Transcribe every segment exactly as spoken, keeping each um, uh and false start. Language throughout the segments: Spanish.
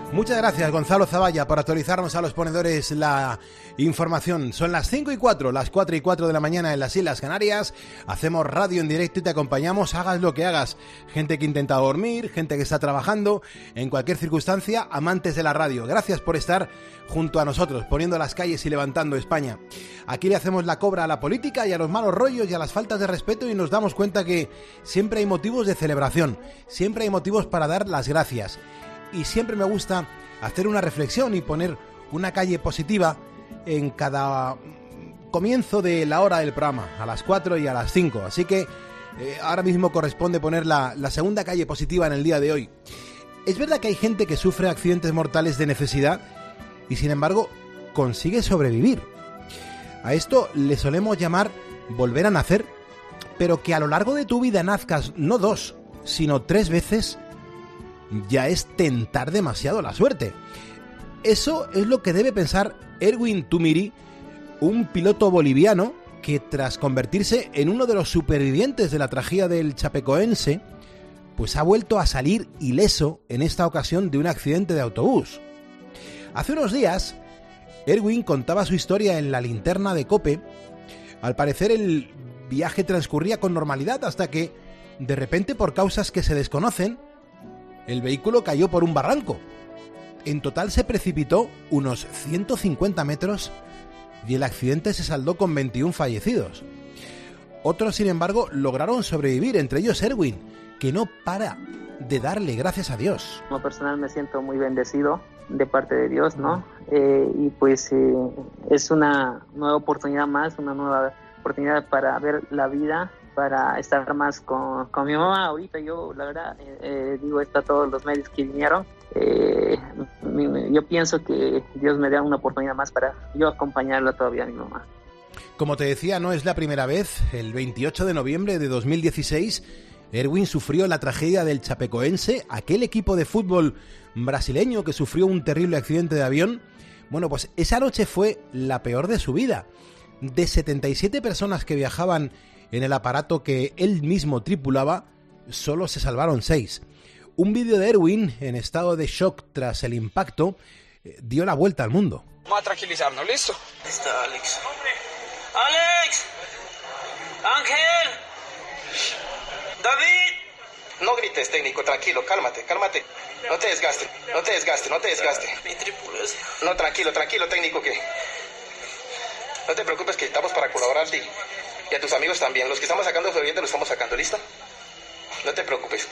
Muchas gracias, Gonzalo Zavalla, por actualizarnos a los ponedores la información. Son las cinco y cuatro, las cuatro y cuatro de la mañana en las Islas Canarias. Hacemos radio en directo y te acompañamos, hagas lo que hagas. Gente que intenta dormir, gente que está trabajando, en cualquier circunstancia, amantes de la radio. Gracias por estar junto a nosotros, poniendo las calles y levantando España. Aquí le hacemos la cobra a la política y a los malos rollos y a las faltas de respeto, y nos damos cuenta que siempre hay motivos de celebración, siempre hay motivos para dar las gracias. Y siempre me gusta hacer una reflexión y poner una calle positiva en cada comienzo de la hora del programa, a las cuatro y a las cinco. Así que eh, ahora mismo corresponde poner la, la segunda calle positiva en el día de hoy. Es verdad que hay gente que sufre accidentes mortales de necesidad y sin embargo consigue sobrevivir. A esto le solemos llamar volver a nacer, pero que a lo largo de tu vida nazcas no dos, sino tres veces, ya es tentar demasiado la suerte. Eso es lo que debe pensar Erwin Tumiri, un piloto boliviano que tras convertirse en uno de los supervivientes de la tragedia del Chapecoense, pues ha vuelto a salir ileso en esta ocasión de un accidente de autobús. Hace unos días, Erwin contaba su historia en la linterna de COPE. Al parecer el viaje transcurría con normalidad hasta que, de repente, por causas que se desconocen, el vehículo cayó por un barranco. En total se precipitó unos ciento cincuenta metros y el accidente se saldó con veintiún fallecidos. Otros, sin embargo, lograron sobrevivir, entre ellos Erwin, que no para de darle gracias a Dios. Como personal me siento muy bendecido de parte de Dios, ¿no? Eh, y pues eh, es una nueva oportunidad más, una nueva oportunidad para ver la vida, para estar más con, con mi mamá. Ahorita yo, la verdad, eh, eh, digo esto a todos los medios que vinieron, eh, mi, yo pienso que Dios me da una oportunidad más para yo acompañarla todavía a mi mamá. Como te decía, no es la primera vez. El veintiocho de noviembre de dos mil dieciséis, Erwin sufrió la tragedia del Chapecoense, aquel equipo de fútbol brasileño que sufrió un terrible accidente de avión. Bueno, pues esa noche fue la peor de su vida. De setenta y siete personas que viajaban en el aparato que él mismo tripulaba, solo se salvaron seis. Un vídeo de Erwin en estado de shock tras el impacto eh, dio la vuelta al mundo. Vamos a tranquilizarnos, ¿listo? Está Alex. ¡Alex! ¡Ángel! ¡David! No grites, técnico, tranquilo, cálmate, cálmate. No te desgastes, no te desgastes, no te desgastes. Mi tripulación. No, tranquilo, tranquilo, técnico, que... No te preocupes, que estamos para colaborarte y, y a tus amigos también. Los que estamos sacando sobrevivientes los estamos sacando, ¿listo? No te preocupes.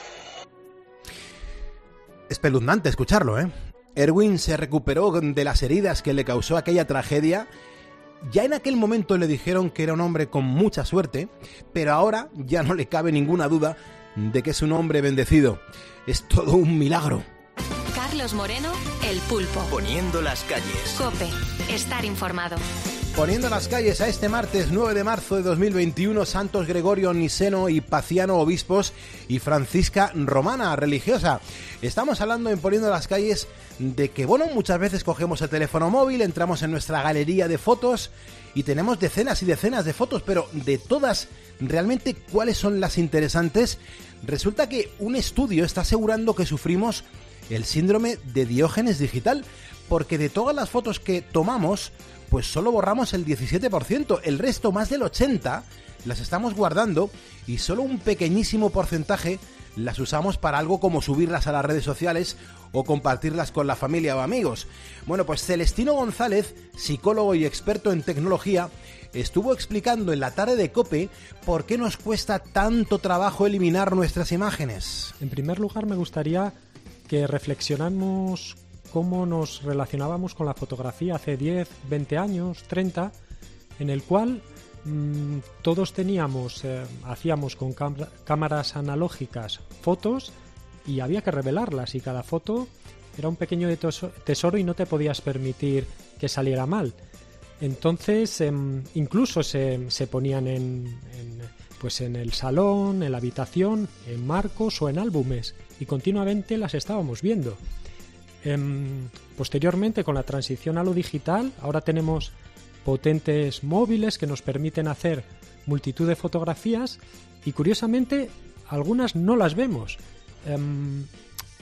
Espeluznante escucharlo, ¿eh? Erwin se recuperó de las heridas que le causó aquella tragedia. Ya en aquel momento le dijeron que era un hombre con mucha suerte, pero ahora ya no le cabe ninguna duda de que es un hombre bendecido. Es todo un milagro. Carlos Moreno, El Pulpo. Poniendo las calles. COPE. Estar informado. Poniendo las calles a este martes nueve de marzo de dos mil veintiuno, Santos Gregorio Niceno y Paciano obispos y Francisca Romana religiosa. Estamos hablando en Poniendo las calles de que, bueno, muchas veces cogemos el teléfono móvil, entramos en nuestra galería de fotos y tenemos decenas y decenas de fotos, pero de todas, realmente, ¿cuáles son las interesantes? Resulta que un estudio está asegurando que sufrimos el síndrome de Diógenes digital, porque de todas las fotos que tomamos, pues solo borramos el diecisiete por ciento, el resto, más del ochenta por ciento, las estamos guardando y solo un pequeñísimo porcentaje las usamos para algo como subirlas a las redes sociales o compartirlas con la familia o amigos. Bueno, pues Celestino González, psicólogo y experto en tecnología, estuvo explicando en la tarde de COPE por qué nos cuesta tanto trabajo eliminar nuestras imágenes. En primer lugar, me gustaría que reflexionáramos cómo nos relacionábamos con la fotografía hace diez, veinte años, treinta, en el cual mmm, todos teníamos, eh, hacíamos con cam- cámaras analógicas fotos y había que revelarlas, y cada foto era un pequeño tesoro y no te podías permitir que saliera mal. Entonces eh, incluso se, se ponían en, en, pues en el salón, en la habitación, en marcos o en álbumes, y continuamente las estábamos viendo. Eh, posteriormente, con la transición a lo digital, ahora tenemos potentes móviles que nos permiten hacer multitud de fotografías y, curiosamente, algunas no las vemos. Eh,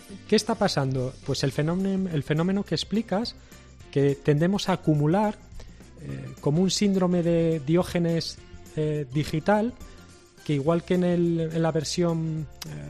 ¿qué está pasando? Pues el fenómeno, el fenómeno que explicas, que tendemos a acumular eh, como un síndrome de Diógenes eh, digital, que igual que en, el, en la versión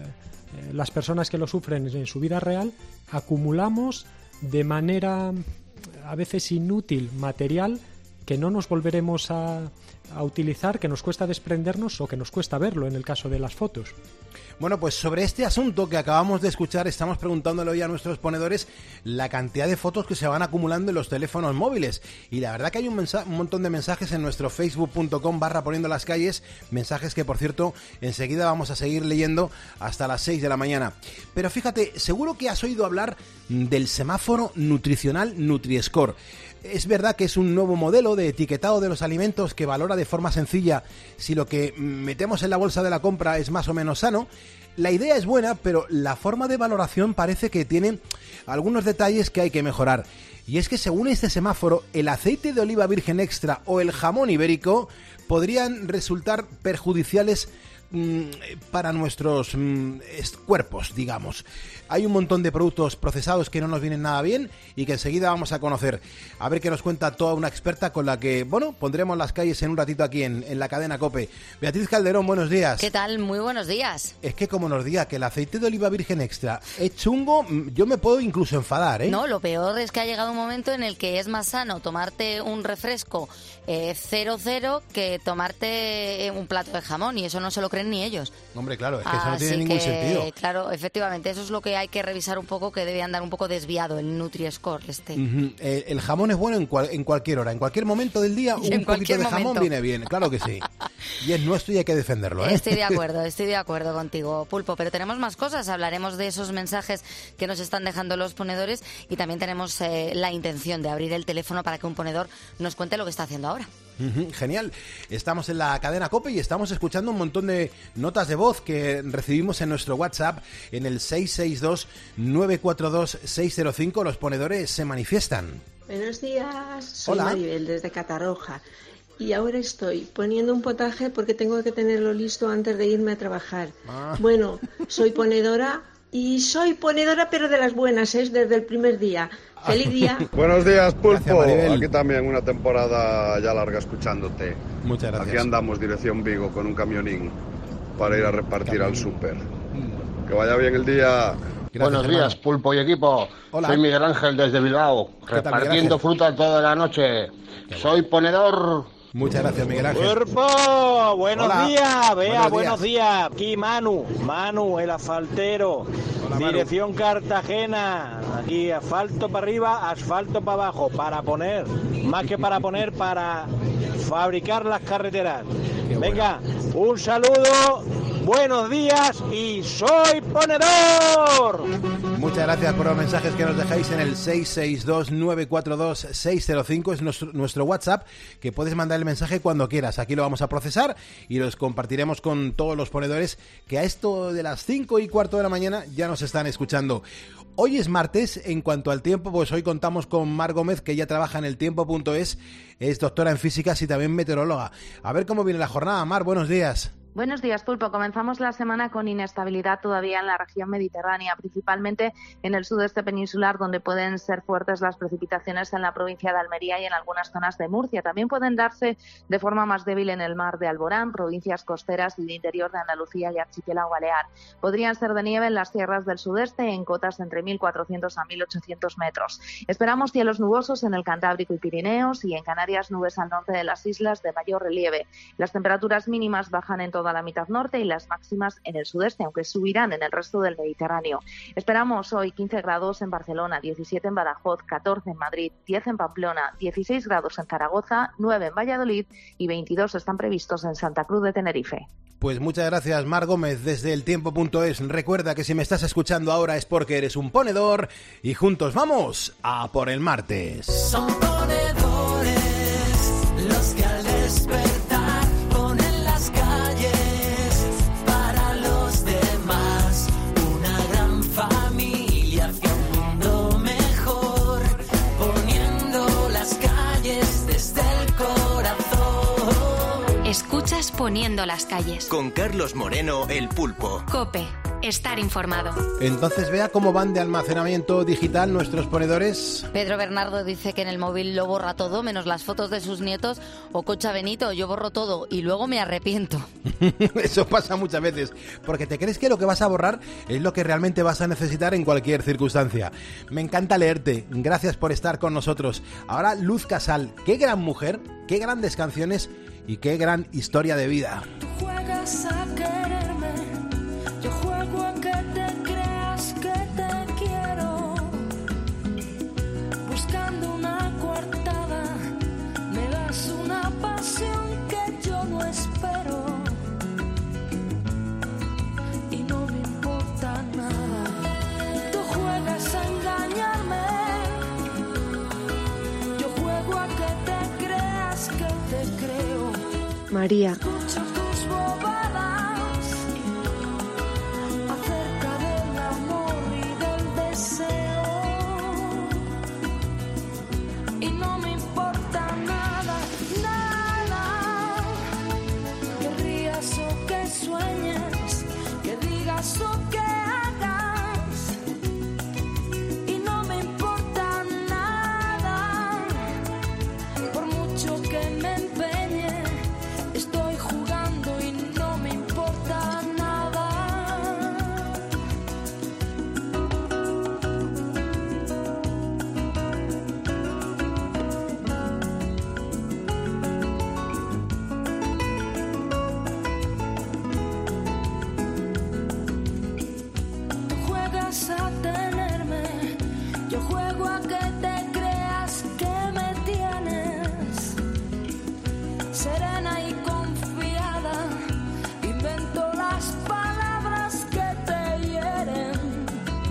eh, eh, las personas que lo sufren en su vida real, acumulamos de manera a veces inútil material que no nos volveremos a, a utilizar, que nos cuesta desprendernos o que nos cuesta verlo en el caso de las fotos. Bueno, pues sobre este asunto que acabamos de escuchar, estamos preguntándole hoy a nuestros ponedores la cantidad de fotos que se van acumulando en los teléfonos móviles. Y la verdad que hay un, mensa- un montón de mensajes en nuestro facebook.com barra poniendo las calles, mensajes que, por cierto, enseguida vamos a seguir leyendo hasta las seis de la mañana. Pero fíjate, seguro que has oído hablar del semáforo nutricional Nutri-Score. Es verdad que es un nuevo modelo de etiquetado de los alimentos que valora de forma sencilla si lo que metemos en la bolsa de la compra es más o menos sano. La idea es buena, pero la forma de valoración parece que tiene algunos detalles que hay que mejorar. Y es que según este semáforo, el aceite de oliva virgen extra o el jamón ibérico podrían resultar perjudiciales mmm, para nuestros mmm, cuerpos, digamos. Hay un montón de productos procesados que no nos vienen nada bien y que enseguida vamos a conocer. A ver qué nos cuenta toda una experta con la que, bueno, pondremos las calles en un ratito aquí en, en la cadena COPE. Beatriz Calderón, buenos días. ¿Qué tal? Muy buenos días. Es que como nos diga que el aceite de oliva virgen extra es chungo, yo me puedo incluso enfadar, ¿eh? No, lo peor es que ha llegado un momento en el que es más sano tomarte un refresco eh, cero cero que tomarte un plato de jamón, y eso no se lo creen ni ellos. Hombre, claro, es que eso no Así tiene ningún que, sentido. Claro, efectivamente, eso es lo que hay que revisar un poco, que debe andar un poco desviado el Nutri-Score este. Uh-huh. el, el jamón es bueno en, cual, en cualquier hora, en cualquier momento del día, un en poquito de jamón momento. viene bien, claro que sí. Y es nuestro y hay que defenderlo, ¿eh? Estoy de acuerdo, estoy de acuerdo contigo, Pulpo, pero tenemos más cosas. Hablaremos de esos mensajes que nos están dejando los ponedores y también tenemos eh, la intención de abrir el teléfono para que un ponedor nos cuente lo que está haciendo ahora. Uh-huh, genial. Estamos en la cadena COPE y estamos escuchando un montón de notas de voz que recibimos en nuestro WhatsApp en el seis seis dos, nueve cuatro dos, seis cero cinco. Los ponedores se manifiestan. Buenos días, soy Hola. Maribel desde Catarroja y ahora estoy poniendo un potaje porque tengo que tenerlo listo antes de irme a trabajar. Ah. Bueno, soy ponedora y soy ponedora pero de las buenas, es desde el primer día. ¡Feliz día! Buenos días, Pulpo. Gracias, Maribel. Aquí también una temporada ya larga escuchándote. Muchas gracias. Aquí andamos dirección Vigo con un camionín para ir a repartir Camionín. al súper. Que vaya bien el día. Gracias, Buenos hermano. días, Pulpo y equipo. Hola. Soy Miguel Ángel desde Bilbao, ¿Qué tal, Miguel repartiendo Ángel? fruta toda la noche. Soy ponedor. Muchas gracias, Miguel Ángel. ¡Cuerpo! ¡Buenos Hola. días! Vea, Buenos buenos días. Aquí Manu, Manu, el asfaltero. Hola, Manu. Dirección Cartagena. Aquí asfalto para arriba, asfalto para abajo. Para poner, más que para poner, para fabricar las carreteras. Qué Venga, un saludo, buenos días y soy ponedor. Muchas gracias por los mensajes que nos dejáis en el seis seis dos, nueve cuatro dos, seis cero cinco. Es nuestro, nuestro WhatsApp, que puedes mandar el mensaje cuando quieras. Aquí lo vamos a procesar y los compartiremos con todos los ponedores que a esto de las cinco y cuarto de la mañana ya nos están escuchando. Hoy es martes. En cuanto al tiempo, pues hoy contamos con Mar Gómez, que ya trabaja en el tiempo punto es, es doctora en físicas y también meteoróloga. A ver cómo viene la jornada. Mar, buenos días. Buenos días, Pulpo. Comenzamos la semana con inestabilidad todavía en la región mediterránea, principalmente en el sudeste peninsular, donde pueden ser fuertes las precipitaciones en la provincia de Almería y en algunas zonas de Murcia. También pueden darse de forma más débil en el mar de Alborán, provincias costeras y de interior de Andalucía y archipiélago balear. Podrían ser de nieve en las sierras del sudeste en cotas entre mil cuatrocientos a mil ochocientos metros. Esperamos cielos nubosos en el Cantábrico y Pirineos y en Canarias nubes al norte de las islas de mayor relieve. Las temperaturas mínimas bajan en todo toda la mitad norte y las máximas en el sudeste, aunque subirán en el resto del Mediterráneo. Esperamos hoy quince grados en Barcelona, diecisiete en Badajoz, catorce en Madrid, diez en Pamplona, dieciséis grados en Zaragoza, nueve en Valladolid y veintidós están previstos en Santa Cruz de Tenerife. Pues muchas gracias, Mar Gómez, desde el tiempo punto es. Recuerda que si me estás escuchando ahora es porque eres un ponedor y juntos vamos a por el martes. Son ponedores los que al despertar ponen las calles para los demás. Una gran familia hacia un mundo mejor, poniendo las calles desde el corazón. Escuchas Poniendo las calles. Con Carlos Moreno, el Pulpo. COPE. estar informado. Entonces vea cómo van de almacenamiento digital nuestros ponedores. Pedro Bernardo dice que en el móvil lo borra todo, menos las fotos de sus nietos. O Concha Benito, yo borro todo y luego me arrepiento. Eso pasa muchas veces, porque te crees que lo que vas a borrar es lo que realmente vas a necesitar en cualquier circunstancia. Me encanta leerte, gracias por estar con nosotros. Ahora Luz Casal, qué gran mujer, qué grandes canciones y qué gran historia de vida. Tú juegas a quererme, yo juego a que te creas que te quiero. Buscando una coartada, me das una pasión que yo no espero. Y no me importa nada. Tú juegas a engañarme, yo juego a que te creas que te creo. María. Escucho tus bobadas acerca del amor y del deseo. Y no me importa nada, nada. Que rías o que sueñes, que digas o que hagas. Y no me importa nada, por mucho que me empeñe. Estoy jugando y no me importa nada. Tú juegas a tenerme, yo juego a que te creas que me tienes. Serena y confiada, invento las palabras que te hieren.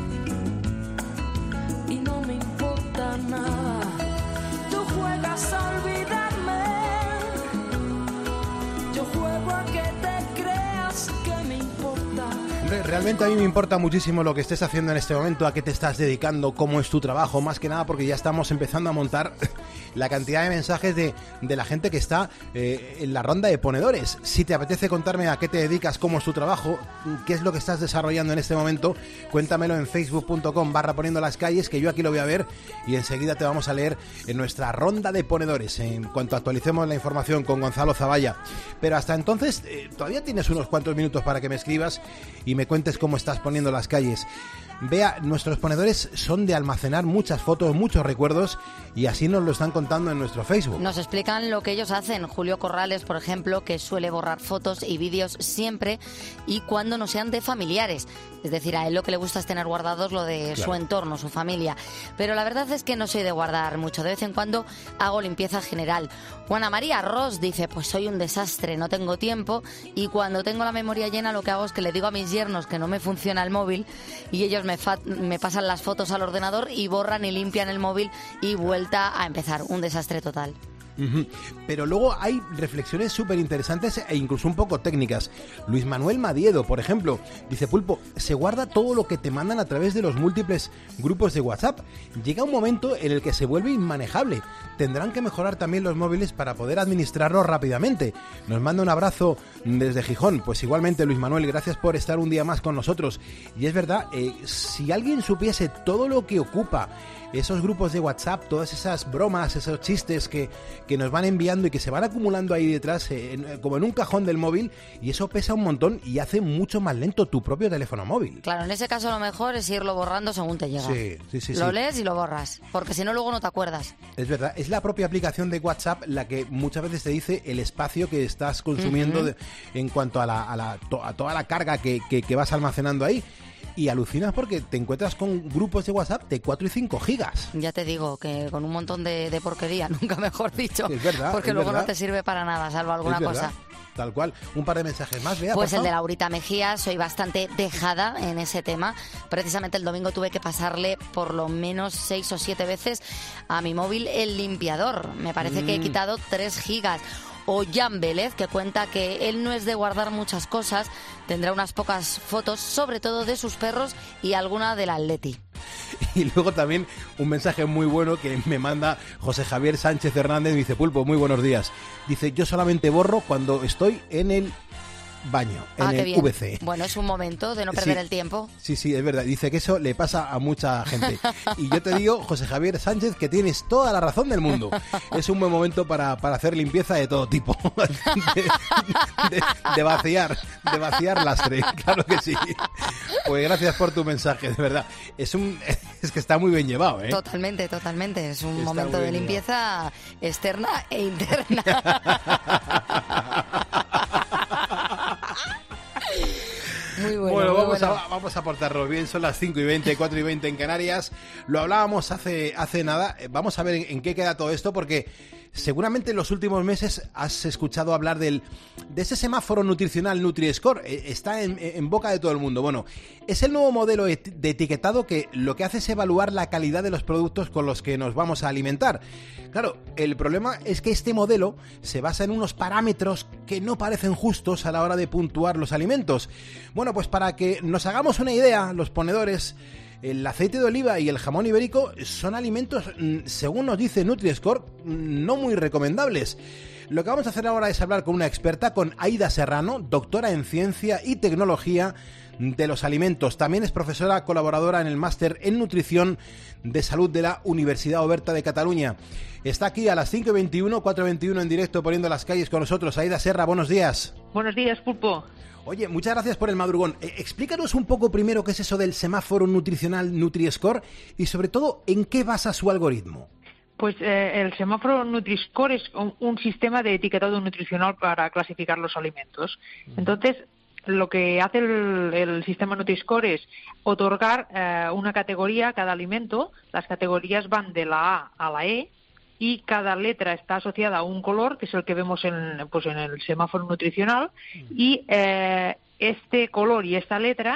Y no me importa nada. Tú juegas a olvidarme, yo juego a que te creas que me importa. Hombre, realmente a mí me importa muchísimo lo que estés haciendo en este momento, a qué te estás dedicando, cómo es tu trabajo, más que nada porque ya estamos empezando a montar la cantidad de mensajes de, de la gente que está eh, en la ronda de ponedores. Si te apetece contarme a qué te dedicas, cómo es tu trabajo, qué es lo que estás desarrollando en este momento, cuéntamelo en facebook.com barra poniendo las calles, que yo aquí lo voy a ver y enseguida te vamos a leer en nuestra ronda de ponedores en cuanto actualicemos la información con Gonzalo Zavalla. Pero hasta entonces eh, todavía tienes unos cuantos minutos para que me escribas y me cuentes cómo estás poniendo las calles. Vea, nuestros ponedores son de almacenar muchas fotos, muchos recuerdos, y así nos lo están contando en nuestro Facebook. Nos explican lo que ellos hacen. Julio Corrales, por ejemplo, que suele borrar fotos y vídeos siempre y cuando no sean de familiares. Es decir, a él lo que le gusta es tener guardados lo de Claro. su entorno, su familia. Pero la verdad es que no soy de guardar mucho. De vez en cuando hago limpieza general. Juana María Ross dice, pues soy un desastre, no tengo tiempo, y cuando tengo la memoria llena lo que hago es que le digo a mis yernos que no me funciona el móvil y ellos me, fa- me pasan las fotos al ordenador y borran y limpian el móvil y vuelta a empezar. Un desastre total. Ujú. Pero luego hay reflexiones súper interesantes e incluso un poco técnicas. Luis Manuel Madiedo, por ejemplo, dice: Pulpo, se guarda todo lo que te mandan a través de los múltiples grupos de WhatsApp. Llega un momento en el que se vuelve inmanejable. Tendrán que mejorar también los móviles para poder administrarlo rápidamente. Nos manda un abrazo desde Gijón. Pues igualmente, Luis Manuel, gracias por estar un día más con nosotros. Y es verdad, eh, si alguien supiese todo lo que ocupa esos grupos de WhatsApp, todas esas bromas, esos chistes que, que nos van enviando y que se van acumulando ahí detrás, eh, en, como en un cajón del móvil, y eso pesa un montón y hace mucho más lento tu propio teléfono móvil. Claro, en ese caso lo mejor es irlo borrando según te llega. Sí, sí, sí, Lo sí. lees y lo borras, porque si no luego no te acuerdas. Es verdad, es la propia aplicación de WhatsApp la que muchas veces te dice el espacio que estás consumiendo Ujú. de- en cuanto a, la, a, la, to- a toda la carga que, que, que vas almacenando ahí. Y alucinas porque te encuentras con grupos de WhatsApp de cuatro y cinco gigas. Ya te digo que con un montón de, de porquería, nunca mejor dicho. Es verdad, Porque es luego verdad. no te sirve para nada, salvo alguna Es verdad, cosa. Tal cual. Un par de mensajes más, vea. Pues por el de favor. Laurita Mejía, soy bastante dejada en ese tema. Precisamente el domingo tuve que pasarle por lo menos seis o siete veces a mi móvil el limpiador. Me parece que he Mm. quitado tres gigas. O Jan Vélez, que cuenta que él no es de guardar muchas cosas, tendrá unas pocas fotos, sobre todo de sus perros y alguna del Atleti. Y luego también un mensaje muy bueno que me manda José Javier Sánchez Hernández. Dice: Pulpo, muy buenos días. Dice: yo solamente borro cuando estoy en el baño Ah, en qué el bien. V C. Bueno, es un momento de no perder Sí. el tiempo. Sí, sí, es verdad. Dice que eso le pasa a mucha gente. Y yo te digo, José Javier Sánchez, que tienes toda la razón del mundo. Es un buen momento para, para hacer limpieza de todo tipo. De, de- de vaciar, de vaciar lastre. Claro que sí. Pues gracias por tu mensaje, de verdad. Es un, es que está muy bien llevado, ¿eh? Totalmente, totalmente. Es un Está momento muy de bien limpieza externa e interna. Muy bueno, Bueno, muy vamos, bueno. A, vamos a portarnos bien. Son las cinco y veinte, cuatro y veinte en Canarias. Lo hablábamos hace, hace nada. Eh, Vamos a ver en, en qué queda todo esto, porque seguramente en los últimos meses has escuchado hablar del, de ese semáforo nutricional Nutri-Score. Eh, Está en, en boca de todo el mundo. Bueno, es el nuevo modelo et- de etiquetado que lo que hace es evaluar la calidad de los productos con los que nos vamos a alimentar. Claro, el problema es que este modelo se basa en unos parámetros que no parecen justos a la hora de puntuar los alimentos. Bueno, pues para que nos hagamos una idea, los ponedores, el aceite de oliva y el jamón ibérico son alimentos, mm, según nos dice Nutri-Score, mm, no muy recomendables. Lo que vamos a hacer ahora es hablar con una experta, con Aida Serrano, doctora en Ciencia y Tecnología de los Alimentos. También es profesora colaboradora en el Máster en Nutrición de Salud de la Universidad Oberta de Cataluña. Está aquí a las cinco y veintiuno, cuatro y veintiuno en directo, poniendo las calles con nosotros. Aida Serra, buenos días. Buenos días, Pulpo. Oye, muchas gracias por el madrugón. Eh, explícanos un poco primero qué es eso del semáforo nutricional Nutri-Score y sobre todo en qué basa su algoritmo. Pues eh, el semáforo Nutri-Score es un, un sistema de etiquetado nutricional para clasificar los alimentos. Entonces, lo que hace el, el sistema Nutri-Score es otorgar eh, una categoría a cada alimento. Las categorías van de la A a la E y cada letra está asociada a un color, que es el que vemos en, pues en el semáforo nutricional, y eh, este color y esta letra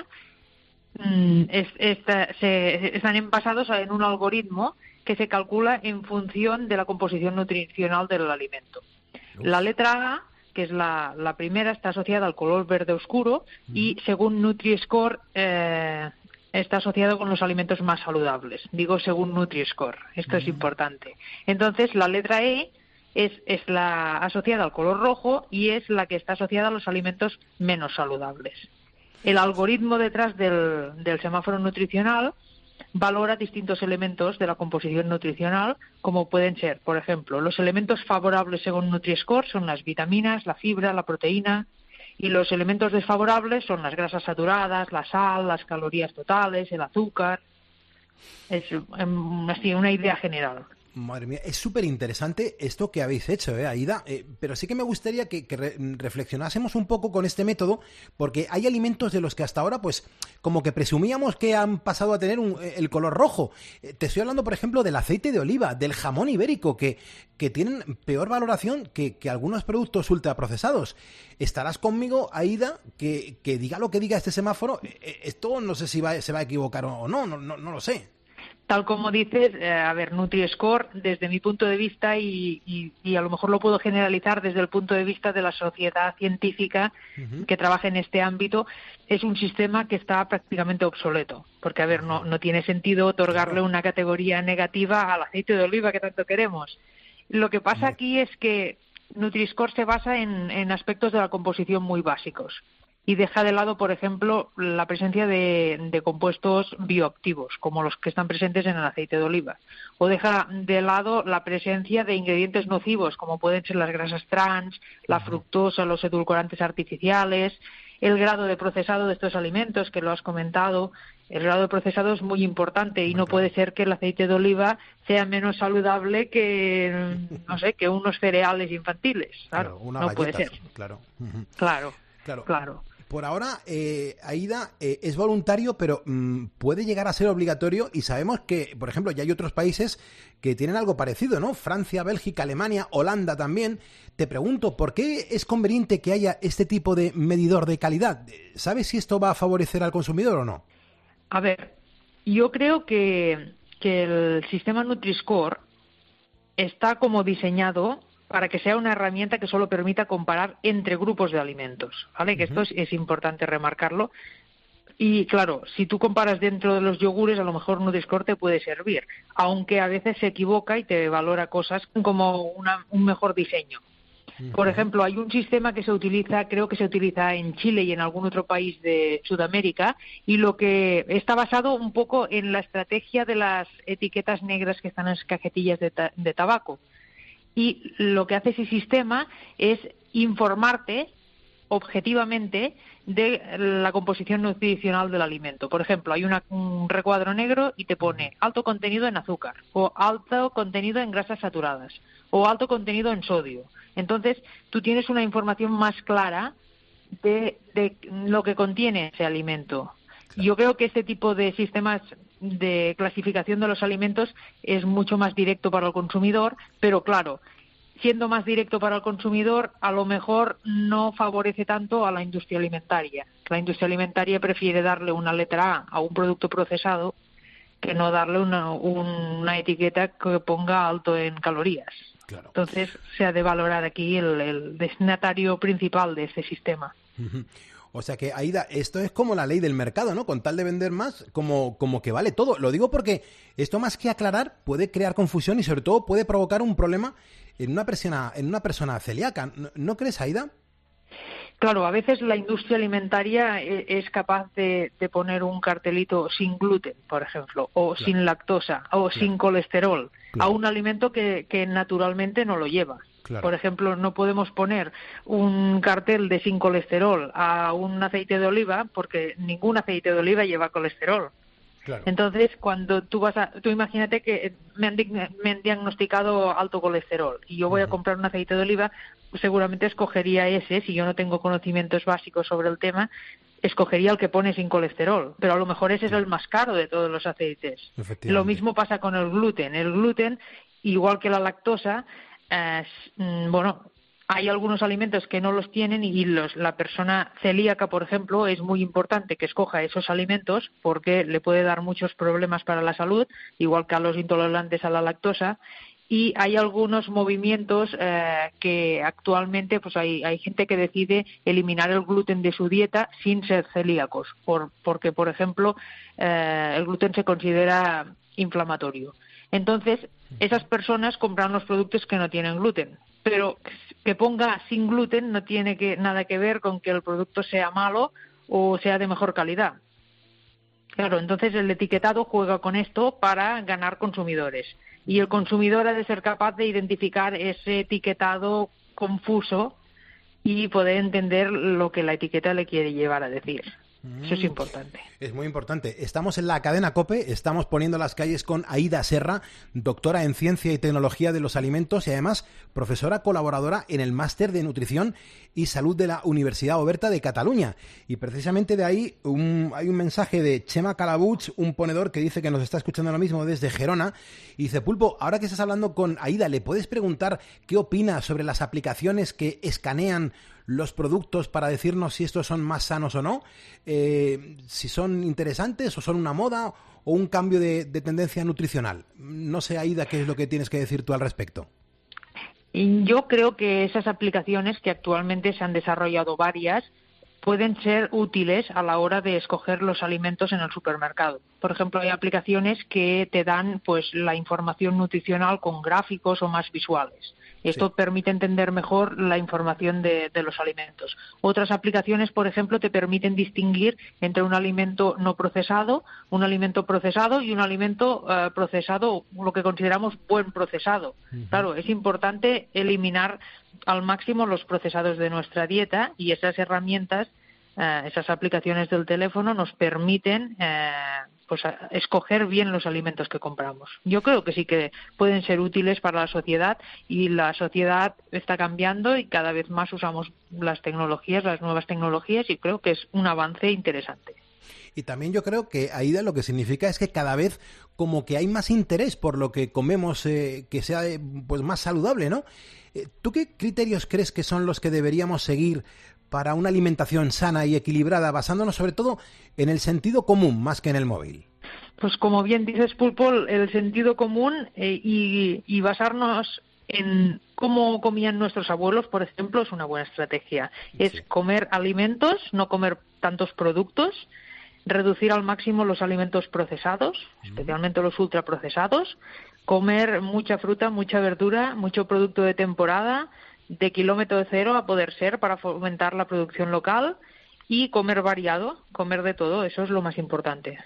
mm, es, esta- se, están envasados en un algoritmo que se calcula en función de la composición nutricional del alimento. La letra A, que es la, la primera, está asociada al color verde oscuro y según Nutri-Score eh, está asociado con los alimentos más saludables. Digo según Nutri-Score, esto es importante. Entonces la letra E es, es la asociada al color rojo y es la que está asociada a los alimentos menos saludables. El algoritmo detrás del, del semáforo nutricional valora distintos elementos de la composición nutricional, como pueden ser, por ejemplo, los elementos favorables según Nutri-Score son las vitaminas, la fibra, la proteína, y los elementos desfavorables son las grasas saturadas, la sal, las calorías totales, el azúcar. Es em, así una idea general. Madre mía, es súper interesante esto que habéis hecho, ¿eh, Aida? Eh, pero sí que me gustaría que, que re- reflexionásemos un poco con este método, porque hay alimentos de los que hasta ahora, pues, como que presumíamos que han pasado a tener un- el color rojo. Eh, te estoy hablando, por ejemplo, del aceite de oliva, del jamón ibérico, que, que tienen peor valoración que, que algunos productos ultraprocesados. ¿Estarás conmigo, Aida, que, que diga lo que diga este semáforo? Eh, eh, esto no sé si va, se va a equivocar o no, no, no, no lo sé. Tal como dices, eh, a ver, Nutri-Score, desde mi punto de vista, y, y, y a lo mejor lo puedo generalizar desde el punto de vista de la sociedad científica Ujú. que trabaja en este ámbito, es un sistema que está prácticamente obsoleto. Porque, a ver, no, no tiene sentido otorgarle una categoría negativa al aceite de oliva que tanto queremos. Lo que pasa aquí es que Nutri-Score se basa en, en aspectos de la composición muy básicos y deja de lado, por ejemplo, la presencia de, de compuestos bioactivos, como los que están presentes en el aceite de oliva, o deja de lado la presencia de ingredientes nocivos, como pueden ser las grasas trans, la fructosa, los edulcorantes artificiales, el grado de procesado de estos alimentos, que lo has comentado. El grado de procesado es muy importante y no puede ser que el aceite de oliva sea menos saludable que, no sé, que unos cereales infantiles. Claro, una no galleta, puede ser. Claro. Ujú. Claro, Claro. claro. Por ahora, eh, Aida, eh, es voluntario, pero mm, puede llegar a ser obligatorio y sabemos que, por ejemplo, ya hay otros países que tienen algo parecido, ¿no? Francia, Bélgica, Alemania, Holanda también. Te pregunto, ¿por qué es conveniente que haya este tipo de medidor de calidad? ¿Sabes si esto va a favorecer al consumidor o no? A ver, yo creo que, que el sistema Nutri-Score está como diseñado para que sea una herramienta que solo permita comparar entre grupos de alimentos, ¿vale? Que esto es, es importante remarcarlo. Y claro, si tú comparas dentro de los yogures, a lo mejor Nutri-Score te puede servir, aunque a veces se equivoca y te valora cosas como una, un mejor diseño. Por ejemplo, hay un sistema que se utiliza, creo que se utiliza en Chile y en algún otro país de Sudamérica, y lo que está basado un poco en la estrategia de las etiquetas negras que están en las cajetillas de, ta- de tabaco. Y lo que hace ese sistema es informarte objetivamente de la composición nutricional del alimento. Por ejemplo, hay una, un recuadro negro y te pone alto contenido en azúcar, o alto contenido en grasas saturadas, o alto contenido en sodio. Entonces, tú tienes una información más clara de, de lo que contiene ese alimento. Yo creo que este tipo de sistemas de clasificación de los alimentos es mucho más directo para el consumidor, pero claro, siendo más directo para el consumidor, a lo mejor no favorece tanto a la industria alimentaria. La industria alimentaria prefiere darle una letra A a un producto procesado que no darle una, una etiqueta que ponga alto en calorías. Claro. Entonces, se ha de valorar aquí el, el destinatario principal de este sistema. Uh-huh. O sea que, Aida, esto es como la ley del mercado, ¿no? Con tal de vender más, como, como que vale todo. Lo digo porque esto, más que aclarar, puede crear confusión y sobre todo puede provocar un problema en una persona, en una persona celíaca. ¿No, ¿no crees, Aida? Claro, a veces la industria alimentaria es capaz de, de poner un cartelito sin gluten, por ejemplo, o claro. sin lactosa, o claro. sin colesterol, claro. a un alimento que, que naturalmente no lo lleva. Claro. Por ejemplo, no podemos poner un cartel de sin colesterol a un aceite de oliva porque ningún aceite de oliva lleva colesterol. Claro. Entonces, cuando tú vas a... Tú imagínate que me han, me han diagnosticado alto colesterol y yo voy uh-huh. a comprar un aceite de oliva, pues seguramente escogería ese, si yo no tengo conocimientos básicos sobre el tema, escogería el que pone sin colesterol, pero a lo mejor ese es el más caro de todos los aceites. Lo mismo pasa con el gluten. El gluten, igual que la lactosa, Eh, bueno, hay algunos alimentos que no los tienen y los, la persona celíaca, por ejemplo, es muy importante que escoja esos alimentos porque le puede dar muchos problemas para la salud, igual que a los intolerantes a la lactosa. Y hay algunos movimientos eh, que actualmente pues hay, hay gente que decide eliminar el gluten de su dieta sin ser celíacos, por, porque, por ejemplo, eh, el gluten se considera inflamatorio. Entonces, esas personas compran los productos que no tienen gluten, pero que ponga sin gluten no tiene que, nada que ver con que el producto sea malo o sea de mejor calidad. Claro, entonces el etiquetado juega con esto para ganar consumidores. Y el consumidor ha de ser capaz de identificar ese etiquetado confuso y poder entender lo que la etiqueta le quiere llevar a decir. Eso es importante. Es muy importante. Estamos en la cadena COPE, estamos poniendo las calles con Aida Serra, doctora en Ciencia y Tecnología de los Alimentos y además profesora colaboradora en el Máster de Nutrición y Salud de la Universidad Oberta de Cataluña. Y precisamente de ahí un, hay un mensaje de Chema Calabuch, un ponedor que dice que nos está escuchando ahora mismo desde Gerona, y dice: Pulpo, ahora que estás hablando con Aida, ¿le puedes preguntar qué opina sobre las aplicaciones que escanean los productos para decirnos si estos son más sanos o no? Eh, si son interesantes o son una moda o un cambio de, de tendencia nutricional. No sé, Aida, qué es lo que tienes que decir tú al respecto. Yo creo que esas aplicaciones, que actualmente se han desarrollado varias, pueden ser útiles a la hora de escoger los alimentos en el supermercado. Por ejemplo, hay aplicaciones que te dan pues la información nutricional con gráficos o más visuales. Esto sí. permite entender mejor la información de, de los alimentos. Otras aplicaciones, por ejemplo, te permiten distinguir entre un alimento no procesado, un alimento procesado y un alimento uh, procesado, lo que consideramos buen procesado. Uh-huh. Claro, es importante eliminar al máximo los procesados de nuestra dieta y esas herramientas, uh, esas aplicaciones del teléfono nos permiten uh, pues a escoger bien los alimentos que compramos. Yo creo que sí que pueden ser útiles para la sociedad y la sociedad está cambiando y cada vez más usamos las tecnologías, las nuevas tecnologías, y creo que es un avance interesante. Y también yo creo que, Aida, lo que significa es que cada vez como que hay más interés por lo que comemos, eh, que sea eh, pues más saludable, ¿no? Eh, ¿Tú qué criterios crees que son los que deberíamos seguir para una alimentación sana y equilibrada, basándonos sobre todo en el sentido común más que en el móvil? Pues como bien dices, Pulpo, el sentido común eh, y, y basarnos en cómo comían nuestros abuelos, por ejemplo, es una buena estrategia. Sí. Es comer alimentos, no comer tantos productos, reducir al máximo los alimentos procesados, mm. especialmente los ultraprocesados, comer mucha fruta, mucha verdura, mucho producto de temporada, de kilómetro cero a poder ser para fomentar la producción local y comer variado, comer de todo, eso es lo más importante.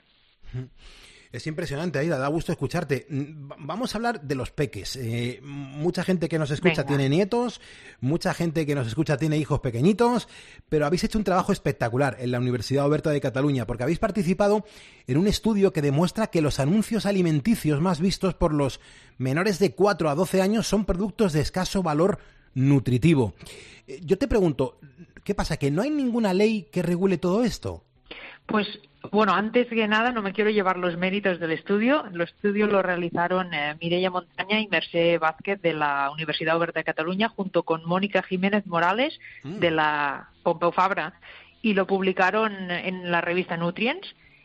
Es impresionante, Aida, da gusto escucharte. Vamos a hablar de los peques. Eh, mucha gente que nos escucha Venga. tiene nietos, mucha gente que nos escucha tiene hijos pequeñitos, pero habéis hecho un trabajo espectacular en la Universidad Oberta de Cataluña, porque habéis participado en un estudio que demuestra que los anuncios alimenticios más vistos por los menores de cuatro a doce años son productos de escaso valor nutritivo. Eh, yo te pregunto, ¿qué pasa? ¿Que no hay ninguna ley que regule todo esto? Pues, bueno, antes que nada no me quiero llevar los méritos del estudio. El estudio lo realizaron eh, Mireia Montaña y Mercè Vázquez de la Universidad Oberta de Cataluña junto con Mónica Jiménez Morales mm. de la Pompeu Fabra y lo publicaron en la revista Nutrients.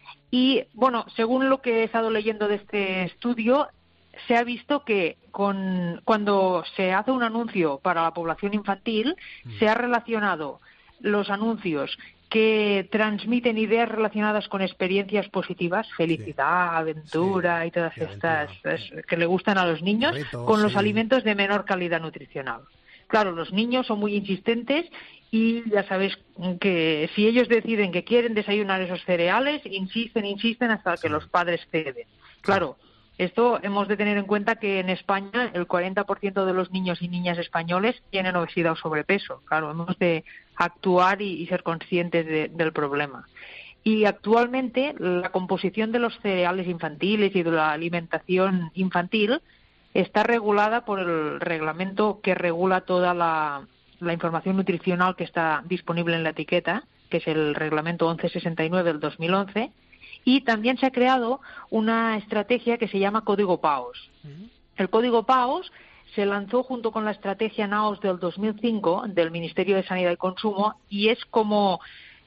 Y, bueno, según lo que he estado leyendo de este estudio, se ha visto que con, cuando se hace un anuncio para la población infantil, mm. se ha relacionado los anuncios que transmiten ideas relacionadas con experiencias positivas, felicidad, sí, aventura sí, y todas estas aventura. que le gustan a los niños, Reto, con los sí. alimentos de menor calidad nutricional. Claro, los niños son muy insistentes y ya sabéis que si ellos deciden que quieren desayunar esos cereales, insisten, insisten hasta sí. que los padres ceden. Claro, esto hemos de tener en cuenta que en España el cuarenta por ciento de los niños y niñas españoles tienen obesidad o sobrepeso. Claro, hemos de actuar y, y ser conscientes de, del problema. Y actualmente la composición de los cereales infantiles y de la alimentación infantil está regulada por el reglamento que regula toda la, la información nutricional que está disponible en la etiqueta, que es el reglamento once sesenta y nueve del dos mil once, y también se ha creado una estrategia que se llama Código PAOS. Uh-huh. El Código PAOS se lanzó junto con la estrategia NAOS del dos mil cinco del Ministerio de Sanidad y Consumo y es como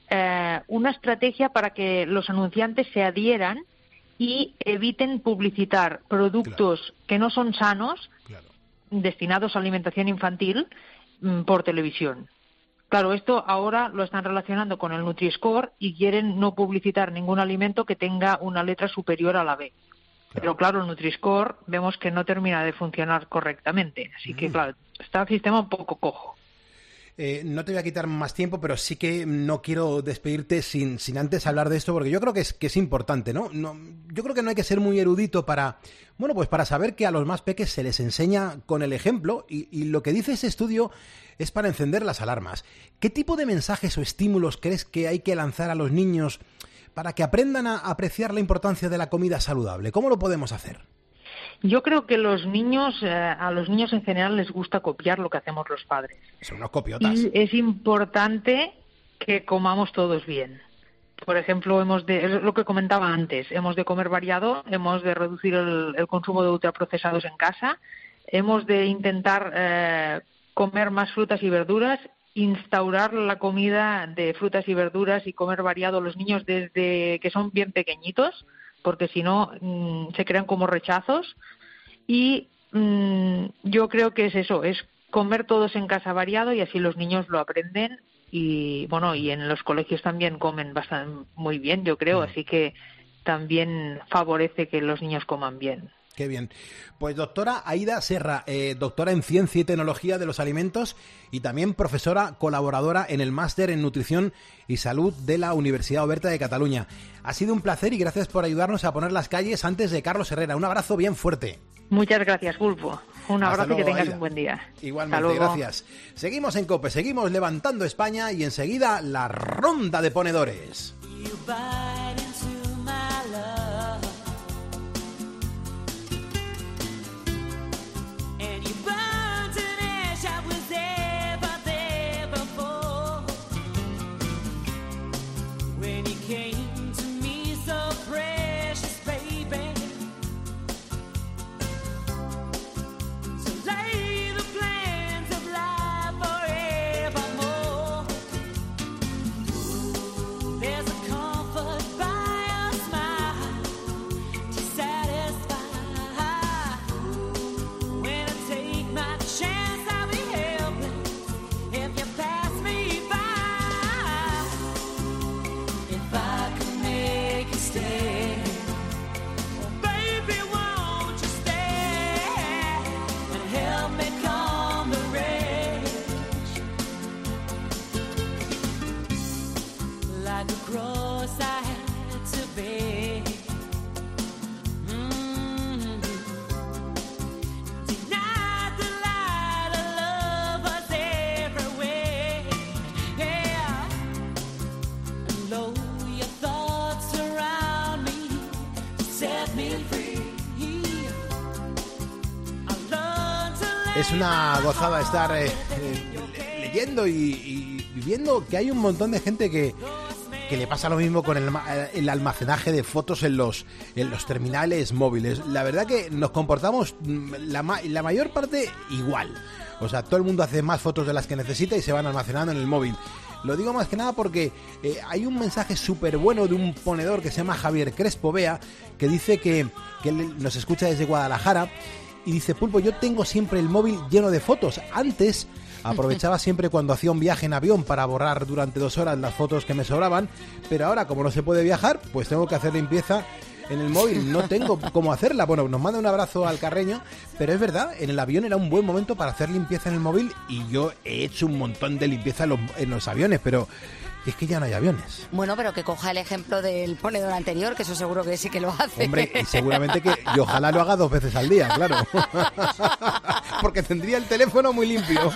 eh, una estrategia para que los anunciantes se adhieran y eviten publicitar productos claro. que no son sanos claro. destinados a alimentación infantil mm, por televisión. Claro, esto ahora lo están relacionando con el Nutri-Score y quieren no publicitar ningún alimento que tenga una letra superior a la B. Claro. Pero claro, el Nutri-Score vemos que no termina de funcionar correctamente. Así que, claro, está el sistema un poco cojo. Eh, no te voy a quitar más tiempo, pero sí que no quiero despedirte sin, sin antes hablar de esto, porque yo creo que es, que es importante, ¿no? no yo creo que no hay que ser muy erudito para, bueno, pues para saber que a los más peques se les enseña con el ejemplo y, y lo que dice ese estudio es para encender las alarmas. ¿Qué tipo de mensajes o estímulos crees que hay que lanzar a los niños para que aprendan a apreciar la importancia de la comida saludable? ¿Cómo lo podemos hacer? Yo creo que los niños, eh, a los niños en general les gusta copiar lo que hacemos los padres. Son unos copiotas. Y es importante que comamos todos bien. Por ejemplo, hemos de, es lo que comentaba antes, hemos de comer variado, hemos de reducir el, el consumo de ultraprocesados en casa, hemos de intentar eh, comer más frutas y verduras, instaurar la comida de frutas y verduras y comer variado a los niños desde que son bien pequeñitos, porque si no mmm, se crean como rechazos. Y mmm, yo creo que es eso, es comer todos en casa variado y así los niños lo aprenden. Y bueno, y en los colegios también comen bastante muy bien, yo creo, así que también favorece que los niños coman bien. Qué bien. Pues doctora Aida Serra, eh, doctora en Ciencia y Tecnología de los Alimentos y también profesora colaboradora en el Máster en Nutrición y Salud de la Universidad Oberta de Cataluña. Ha sido un placer y gracias por ayudarnos a poner las calles antes de Carlos Herrera. Un abrazo bien fuerte. Muchas gracias, Pulpo. Un abrazo luego, y que tengas Aida. Un buen día. Igualmente, gracias. Seguimos en COPE, seguimos levantando España y enseguida la ronda de ponedores. There's a comfort by Es una gozada estar eh, eh, leyendo y, y viendo que hay un montón de gente que, que le pasa lo mismo con el, el almacenaje de fotos en los, en los terminales móviles. La verdad que nos comportamos la, la mayor parte igual. O sea, todo el mundo hace más fotos de las que necesita y se van almacenando en el móvil. Lo digo más que nada porque eh, hay un mensaje súper bueno de un ponedor que se llama Javier Crespo Bea, que dice que, que nos escucha desde Guadalajara y dice: Pulpo, yo tengo siempre el móvil lleno de fotos. Antes aprovechaba siempre cuando hacía un viaje en avión para borrar durante dos horas las fotos que me sobraban, pero ahora como no se puede viajar, pues tengo que hacer limpieza en el móvil, no tengo cómo hacerla. Bueno, nos manda un abrazo al Carreño, pero es verdad, en el avión era un buen momento para hacer limpieza en el móvil y yo he hecho un montón de limpieza en los, en los aviones, pero es que ya no hay aviones. Bueno, pero que coja el ejemplo del ponedor anterior, que eso seguro que sí que lo hace. Hombre, y seguramente que, y ojalá lo haga dos veces al día, claro. Porque tendría el teléfono muy limpio.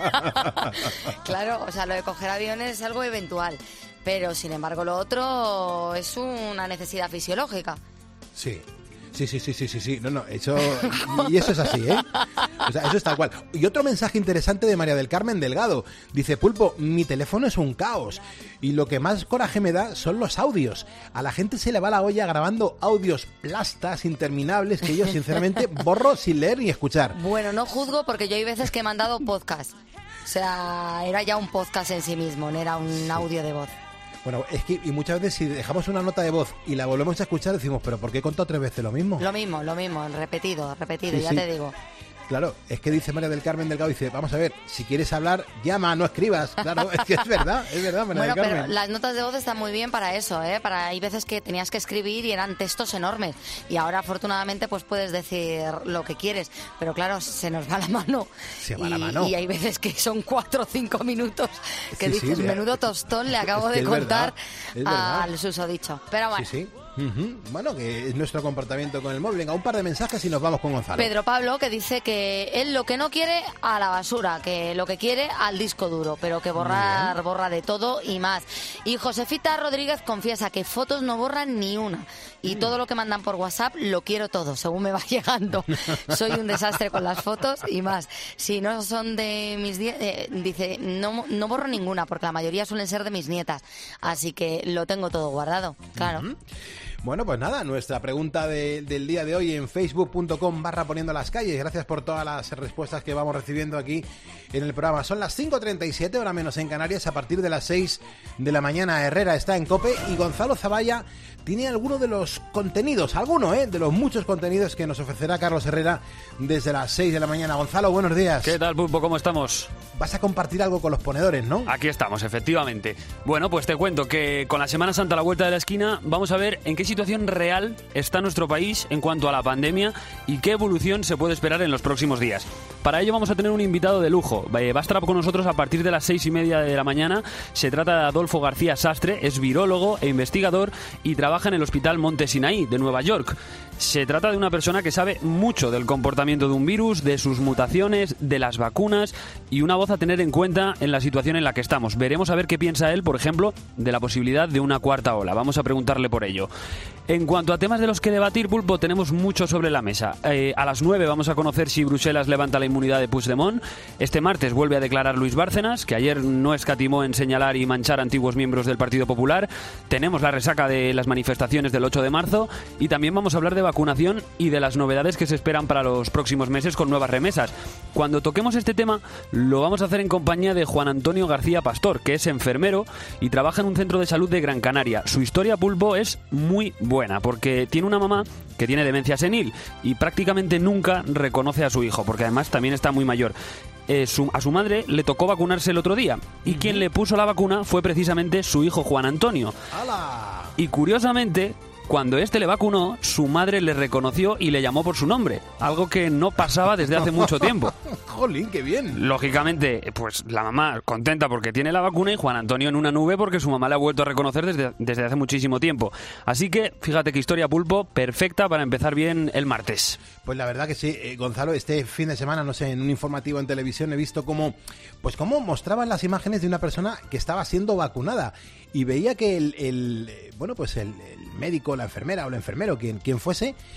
Claro, o sea, lo de coger aviones es algo eventual. Pero, sin embargo, lo otro es una necesidad fisiológica. Sí, sí, sí, sí, sí, sí, sí. No, no, eso... Y eso es así, ¿eh? O sea, eso es tal cual. Y otro mensaje interesante de María del Carmen Delgado. Dice: Pulpo, mi teléfono es un caos. Y lo que más coraje me da son los audios. A la gente se le va la olla grabando audios plastas interminables que yo, sinceramente, borro sin leer ni escuchar. Bueno, no juzgo porque yo hay veces que he mandado podcast. O sea, era ya un podcast en sí mismo, no era un audio de voz. Bueno, es que y muchas veces si dejamos una nota de voz y la volvemos a escuchar decimos, pero ¿por qué he contado tres veces lo mismo? Lo mismo, lo mismo, repetido, repetido, sí, ya sí. te digo. Claro, es que dice María del Carmen Delgado, dice: vamos a ver, si quieres hablar, llama, no escribas. Claro, es que es verdad, es verdad, María Bueno, del Carmen. pero las notas de voz están muy bien para eso, ¿eh? Para, hay veces que tenías que escribir y eran textos enormes. Y ahora, afortunadamente, pues puedes decir lo que quieres. Pero claro, se nos va la mano. Se va y, la mano. Y hay veces que son cuatro o cinco minutos que Sí, dices, sí, menudo tostón le acabo es que de es contar verdad, es verdad. al susodicho. Pero bueno. Sí, sí. Uh-huh. Bueno, que es nuestro comportamiento con el móvil. Venga, un par de mensajes y nos vamos con Gonzalo. Pedro Pablo, que dice que él lo que no quiere a la basura, que lo que quiere al disco duro, pero que borrar borra de todo y más. Y Josefita Rodríguez confiesa que fotos no borran ni una. Y todo lo que mandan por WhatsApp lo quiero todo, según me va llegando. Soy un desastre con las fotos y más. Si no son de mis... Eh, dice, no, no borro ninguna, porque la mayoría suelen ser de mis nietas. Así que lo tengo todo guardado, claro. Uh-huh. Bueno, pues nada, nuestra pregunta de, del día de hoy en facebook punto com barra poniendo las calles. Gracias por todas las respuestas que vamos recibiendo aquí en el programa. Son las cinco treinta y siete, hora menos en Canarias. A partir de las seis de la mañana, Herrera está en COPE y Gonzalo Zavalla tiene alguno de los contenidos, alguno, ¿eh? De los muchos contenidos que nos ofrecerá Carlos Herrera desde las seis de la mañana. Gonzalo, buenos días. ¿Qué tal, Pulpo? ¿Cómo estamos? Vas a compartir algo con los ponedores, ¿no? Aquí estamos, efectivamente. Bueno, pues te cuento que con la Semana Santa a la vuelta de la esquina vamos a ver en qué situación real está nuestro país en cuanto a la pandemia y qué evolución se puede esperar en los próximos días. Para ello vamos a tener un invitado de lujo. Va a estar con nosotros a partir de las seis y media de la mañana. Se trata de Adolfo García Sastre, es virólogo e investigador y trabaja en el Hospital Monte Sinaí de Nueva York. Se trata de una persona que sabe mucho del comportamiento de un virus, de sus mutaciones, de las vacunas y una voz a tener en cuenta en la situación en la que estamos. Veremos a ver qué piensa él, por ejemplo, de la posibilidad de una cuarta ola. Vamos a preguntarle por ello. En cuanto a temas de los que debatir, Pulpo, tenemos mucho sobre la mesa. Eh, a las nueve vamos a conocer si Bruselas levanta la inmunidad de Puigdemont. Este martes vuelve a declarar Luis Bárcenas, que ayer no escatimó en señalar y manchar a antiguos miembros del Partido Popular. Tenemos la resaca de las manifestaciones del ocho de marzo y también vamos a hablar de vacunación y de las novedades que se esperan para los próximos meses con nuevas remesas. Cuando toquemos este tema, lo vamos a hacer en compañía de Juan Antonio García Pastor, que es enfermero y trabaja en un centro de salud de Gran Canaria. Su historia, Pulpo, es muy buena, porque tiene una mamá que tiene demencia senil y prácticamente nunca reconoce a su hijo, porque además también está muy mayor. Eh, su, a su madre le tocó vacunarse el otro día y uh-huh. quien le puso la vacuna fue precisamente su hijo Juan Antonio. ¡Hala! Y curiosamente, cuando este le vacunó, su madre le reconoció y le llamó por su nombre, algo que no pasaba desde hace mucho tiempo. ¡Jolín, qué bien! Lógicamente, pues la mamá contenta porque tiene la vacuna y Juan Antonio en una nube porque su mamá le ha vuelto a reconocer desde, desde hace muchísimo tiempo. Así que, fíjate qué historia, Pulpo, perfecta para empezar bien el martes. Pues la verdad que sí, eh, Gonzalo, este fin de semana, no sé, en un informativo en televisión he visto cómo, pues cómo mostraban las imágenes de una persona que estaba siendo vacunada y veía que el, el bueno, pues el, el médico, la enfermera o el enfermero, quien, quien fuese,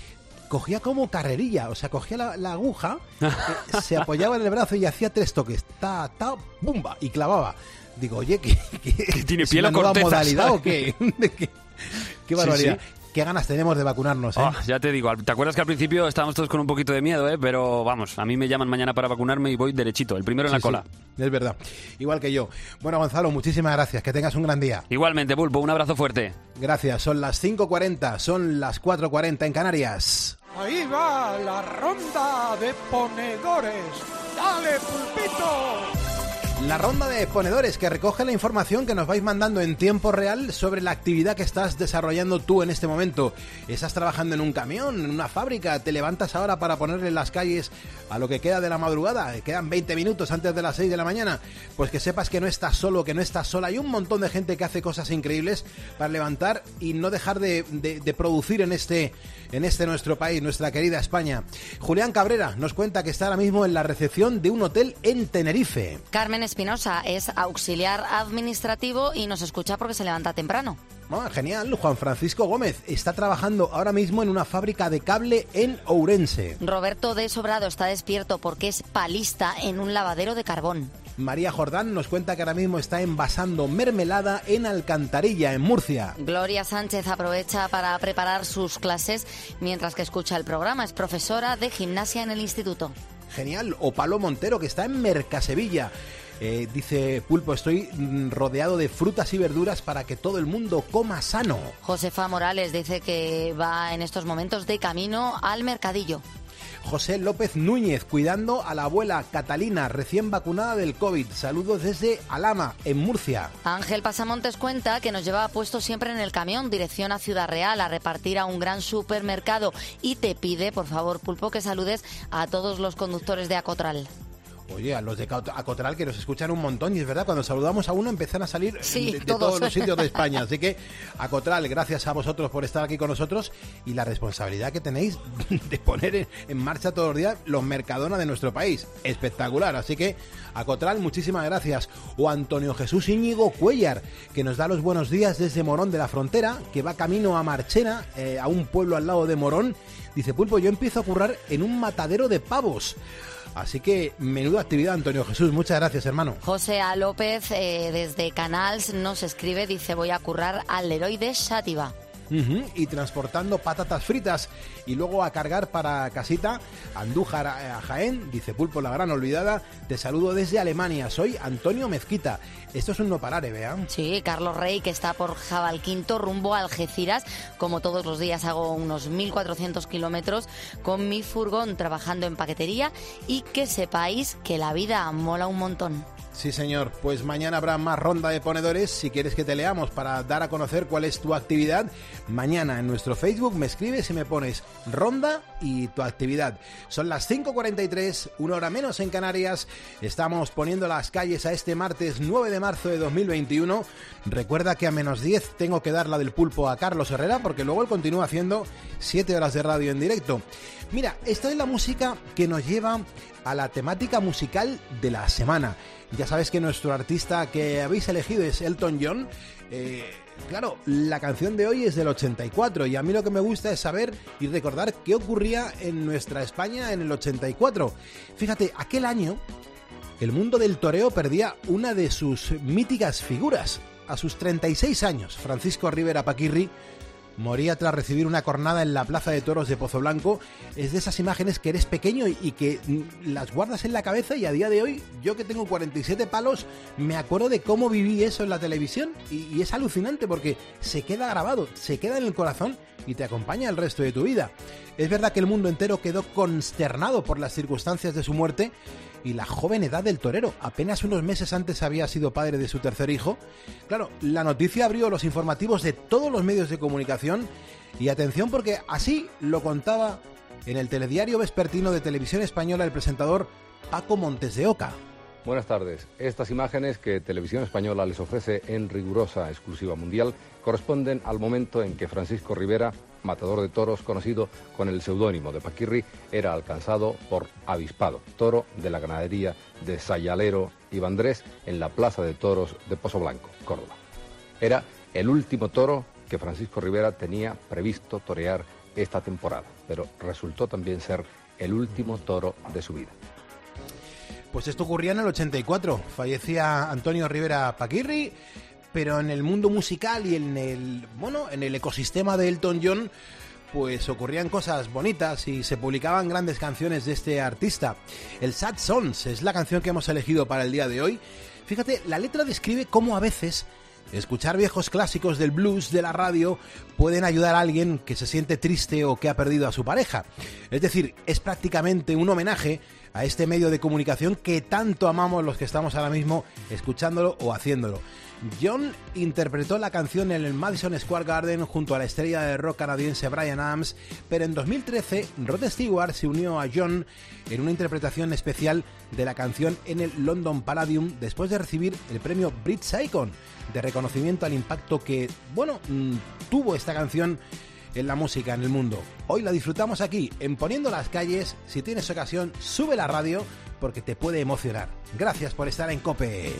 cogía como carrerilla, o sea, cogía la, la aguja, eh, se apoyaba en el brazo y hacía tres toques, ta, ta, bumba, y clavaba. Digo, oye, ¿qué, qué, ¿Que tiene ¿es piel una o nueva corteza, modalidad ¿sabes? o qué? ¿Qué, qué barbaridad? Sí, sí. Qué ganas tenemos de vacunarnos, ¿eh? Oh, ya te digo, ¿te acuerdas que al principio estábamos todos con un poquito de miedo, eh? Pero vamos, a mí me llaman mañana para vacunarme y voy derechito, el primero en la Sí, cola. sí, es verdad. Igual que yo. Bueno, Gonzalo, muchísimas gracias. Que tengas un gran día. Igualmente, Pulpo, un abrazo fuerte. Gracias. Son las cinco cuarenta, son las cuatro cuarenta en Canarias. Ahí va la ronda de ponedores. ¡Dale, Pulpito! La ronda de ponedores que recoge la información que nos vais mandando en tiempo real sobre la actividad que estás desarrollando tú en este momento. Estás trabajando en un camión, en una fábrica, te levantas ahora para ponerle las calles a lo que queda de la madrugada, quedan veinte minutos antes de las seis de la mañana, pues que sepas que no estás solo, que no estás sola. Hay un montón de gente que hace cosas increíbles para levantar y no dejar de, de, de producir en este, en este nuestro país, nuestra querida España. Julián Cabrera nos cuenta que está ahora mismo en la recepción de un hotel en Tenerife. Carmen Espinosa es auxiliar administrativo y nos escucha porque se levanta temprano. Oh, genial. Juan Francisco Gómez está trabajando ahora mismo en una fábrica de cable en Ourense. Roberto de Sobrado está despierto porque es palista en un lavadero de carbón. María Jordán nos cuenta que ahora mismo está envasando mermelada en Alcantarilla, en Murcia. Gloria Sánchez aprovecha para preparar sus clases mientras que escucha el programa. Es profesora de gimnasia en el instituto. Genial. O Pablo Montero, que está en Mercasevilla. Eh, dice Pulpo, estoy rodeado de frutas y verduras para que todo el mundo coma sano. Josefa Morales dice que va en estos momentos de camino al mercadillo. José López Núñez, cuidando a la abuela Catalina, recién vacunada del COVID. Saludos desde Alhama, en Murcia. Ángel Pasamontes cuenta que nos lleva puesto siempre en el camión, dirección a Ciudad Real, a repartir a un gran supermercado. Y te pide, por favor, Pulpo, que saludes a todos los conductores de Acotral. Oye, a los de Acotral que nos escuchan un montón, y es verdad, cuando saludamos a uno empiezan a salir sí, de, de todos. todos los sitios de España. Así que, Acotral, gracias a vosotros por estar aquí con nosotros y la responsabilidad que tenéis de poner en, en marcha todos los días los Mercadona de nuestro país. Espectacular. Así que, Acotral, muchísimas gracias. O Antonio Jesús Íñigo Cuellar, que nos da los buenos días desde Morón de la Frontera, que va camino a Marchena, eh, a un pueblo al lado de Morón. Dice, Pulpo, yo empiezo a currar en un matadero de pavos. Así que, menuda actividad, Antonio Jesús. Muchas gracias, hermano. José A. López, eh, desde Canals, nos escribe, dice, voy a currar al Leroy de Xàtiva. Uh-huh. Y transportando patatas fritas y luego a cargar para casita. Andújar a Jaén, dice Pulpo, la gran olvidada. Te saludo desde Alemania, soy Antonio Mezquita. Esto es un no parar, ¿eh, Bea? Sí, Carlos Rey, que está por Jabalquinto rumbo a Algeciras. Como todos los días hago unos mil cuatrocientos kilómetros con mi furgón trabajando en paquetería, y que sepáis que la vida mola un montón. Sí, señor. Pues mañana habrá más ronda de ponedores. Si quieres que te leamos para dar a conocer cuál es tu actividad, mañana en nuestro Facebook me escribes y me pones ronda y tu actividad. Son las cinco cuarenta y tres, una hora menos en Canarias. Estamos poniendo las calles a este martes nueve de marzo de dos mil veintiuno. Recuerda que a menos diez tengo que dar la del Pulpo a Carlos Herrera, porque luego él continúa haciendo siete horas de radio en directo. Mira, esta es la música que nos lleva a la temática musical de la semana. Ya sabes que nuestro artista que habéis elegido es Elton John. Eh, claro, la canción de hoy es del ochenta y cuatro y a mí lo que me gusta es saber y recordar qué ocurría en nuestra España en el ochenta y cuatro. Fíjate, aquel año el mundo del toreo perdía una de sus míticas figuras. A sus treinta y seis años, Francisco Rivera Paquirri moría tras recibir una cornada en la Plaza de Toros de Pozoblanco. Es de esas imágenes que eres pequeño y, y que las guardas en la cabeza, y a día de hoy, yo que tengo cuarenta y siete palos, me acuerdo de cómo viví eso en la televisión, y, y es alucinante porque se queda grabado, se queda en el corazón y te acompaña el resto de tu vida. Es verdad que el mundo entero quedó consternado por las circunstancias de su muerte y la joven edad del torero. Apenas unos meses antes había sido padre de su tercer hijo. Claro, la noticia abrió los informativos de todos los medios de comunicación, y atención porque así lo contaba en el telediario vespertino de Televisión Española el presentador Paco Montes de Oca. Buenas tardes. Estas imágenes que Televisión Española les ofrece en rigurosa exclusiva mundial corresponden al momento en que Francisco Rivera, matador de toros conocido con el seudónimo de Paquirri, era alcanzado por Avispado, toro de la ganadería de Sayalero y Vandrés en la Plaza de Toros de Pozoblanco, Córdoba. Era el último toro que Francisco Rivera tenía previsto torear esta temporada. pero resultó también ser el último toro de su vida. Pues esto ocurría en el ochenta y cuatro, fallecía Antonio Rivera Paquirri, pero en el mundo musical y en el, bueno, en el ecosistema de Elton John, pues ocurrían cosas bonitas y se publicaban grandes canciones de este artista. El Sad Songs es la canción que hemos elegido para el día de hoy. Fíjate, la letra describe cómo a veces escuchar viejos clásicos del blues de la radio pueden ayudar a alguien que se siente triste o que ha perdido a su pareja. Es decir, es prácticamente un homenaje a este medio de comunicación que tanto amamos los que estamos ahora mismo escuchándolo o haciéndolo. John interpretó la canción en el Madison Square Garden junto a la estrella de rock canadiense Bryan Adams, pero en dos mil trece Rod Stewart se unió a John en una interpretación especial de la canción en el London Palladium después de recibir el premio Brit Icon de reconocimiento al impacto que, bueno, tuvo esta canción en la música en el mundo. Hoy la disfrutamos aquí en Poniendo las Calles. Si tienes ocasión, sube la radio porque te puede emocionar. Gracias por estar en COPE.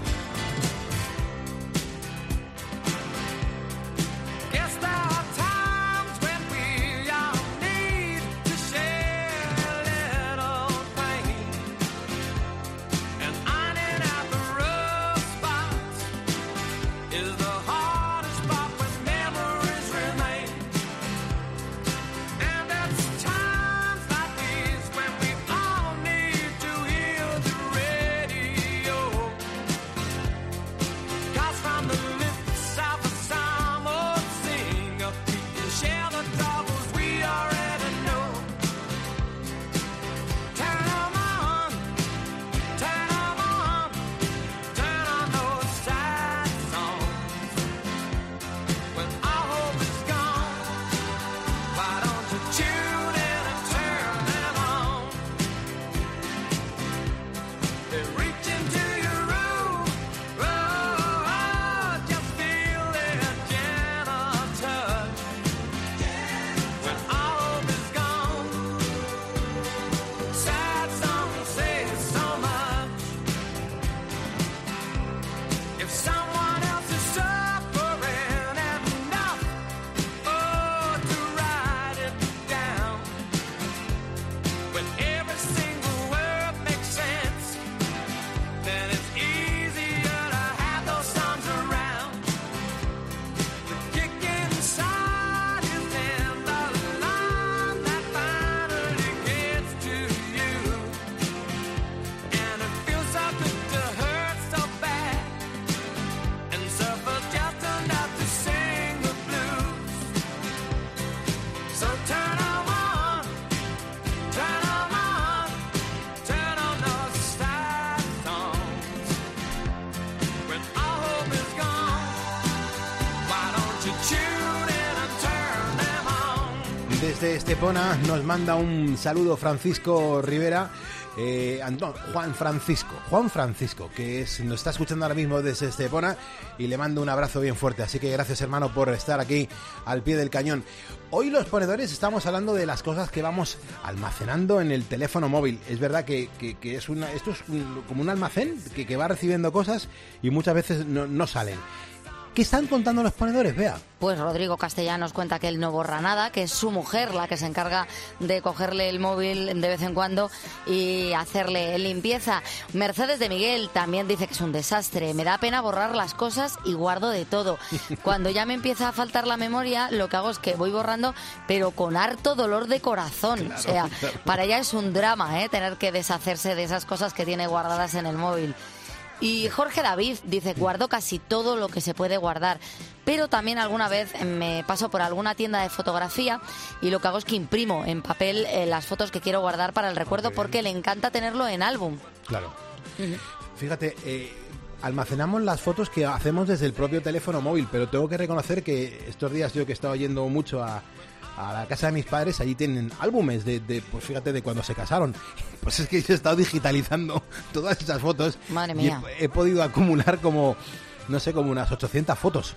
Desde Estepona nos manda un saludo Francisco Rivera, eh, no, Juan Francisco, Juan Francisco, que es, nos está escuchando ahora mismo desde Estepona y le mando un abrazo bien fuerte. Así que gracias, hermano, por estar aquí al pie del cañón. Hoy los ponedores estamos hablando de las cosas que vamos almacenando en el teléfono móvil. Es verdad que, que, que es una, esto es un, como un almacén que, que va recibiendo cosas y muchas veces no, no salen. ¿Qué están contando los ponedores, Bea? Pues Rodrigo Castellanos cuenta que él no borra nada, que es su mujer la que se encarga de cogerle el móvil de vez en cuando y hacerle limpieza. Mercedes de Miguel también dice que es un desastre. Me da pena borrar las cosas y guardo de todo. Cuando ya me empieza a faltar la memoria, lo que hago es que voy borrando, pero con harto dolor de corazón. Claro, o sea, claro. Para ella es un drama, ¿eh? Tener que deshacerse de esas cosas que tiene guardadas en el móvil. Y Jorge David dice, guardo casi todo lo que se puede guardar, pero también alguna vez me paso por alguna tienda de fotografía y lo que hago es que imprimo en papel eh, las fotos que quiero guardar para el recuerdo porque le encanta tenerlo en álbum. Claro. Uh-huh. Fíjate, eh, almacenamos las fotos que hacemos desde el propio teléfono móvil, pero tengo que reconocer que estos días yo que he estado yendo mucho a... a la casa de mis padres, allí tienen álbumes de, de, pues fíjate, de cuando se casaron. Pues es que yo he estado digitalizando todas esas fotos. Madre mía. Y he, he podido acumular como, no sé, como unas ochocientas fotos.